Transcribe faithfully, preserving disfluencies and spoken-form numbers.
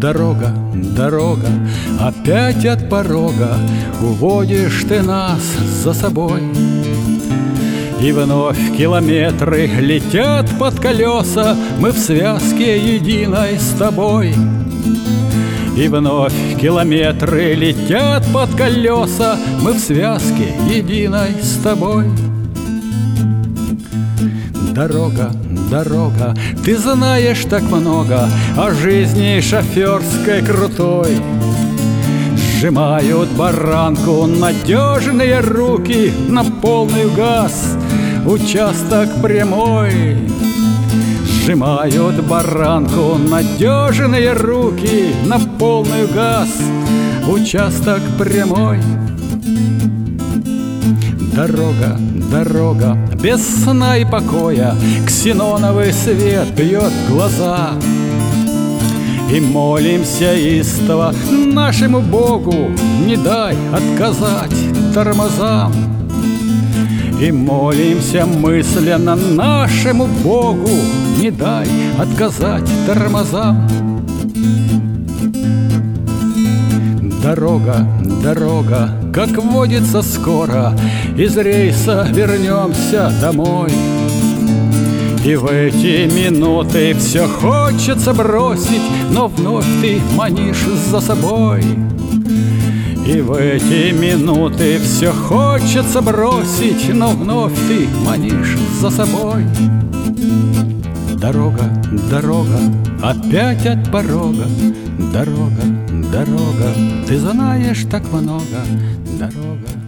Дорога, дорога, опять от порога уводишь ты нас за собой. И вновь километры летят под колеса, мы в связке единой с тобой. И вновь километры летят под колеса, мы в связке единой с тобой. Дорога, дорога, ты знаешь так много о жизни шоферской крутой. Сжимают баранку надежные руки на полный газ, участок прямой. Сжимают баранку надежные руки на полный газ, участок прямой. Дорога, дорога, без сна и покоя, ксеноновый свет бьет в глаза. И молимся истово нашему Богу, не дай отказать тормозам. И молимся мысленно нашему Богу, не дай отказать тормозам. Дорога, дорога, как водится скоро, из рейса вернемся домой. И в эти минуты все хочется бросить, но вновь ты манишь за собой. И в эти минуты все хочется бросить, но вновь ты манишь за собой. Дорога, дорога, опять от порога. Дорога, дорога, ты знаешь так много. Дорога.